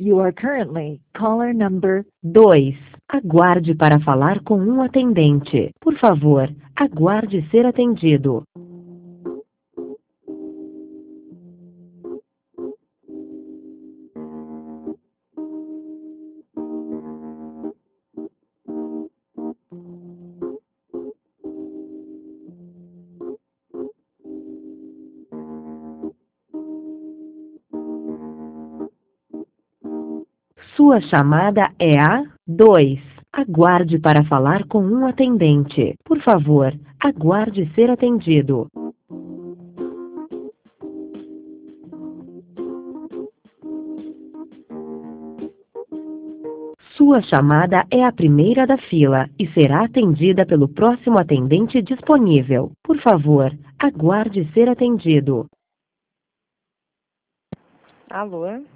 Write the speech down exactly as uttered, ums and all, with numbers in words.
You are currently caller number. dois. Aguarde para falar com um atendente. Por favor, aguarde ser atendido. Sua chamada é a dois. Aguarde para falar com um atendente. Por favor, aguarde ser atendido. Sua chamada é a primeira da fila e será atendida pelo próximo atendente disponível. Por favor, aguarde ser atendido. Alô?